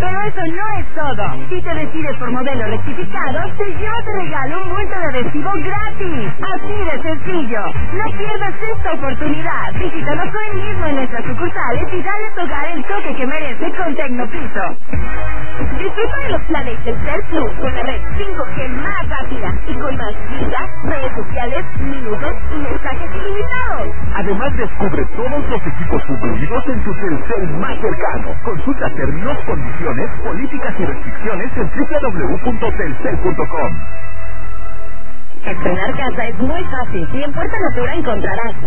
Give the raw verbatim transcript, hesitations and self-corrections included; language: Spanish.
Pero eso no es todo. Si te decides por modelo rectificado, te llevo de regalo un bulto de adhesivo gratis. Así de sencillo. No pierdas esta oportunidad. Visítanos hoy mismo en nuestras sucursales y dale a tu hogar el toque que merece con Tecnopiso. Disfruta de los planes Telcel Plus con la red cinco G más rápida y con más gigas, redes sociales, minutos y mensajes ilimitados. Además, descubre todos los equipos incluidos en tu Telcel más cercano. Consulta términos, condiciones, políticas y restricciones en doble u doble u doble u punto telcel punto com. Estrenar casa es muy fácil y en Puerta Natura encontrarás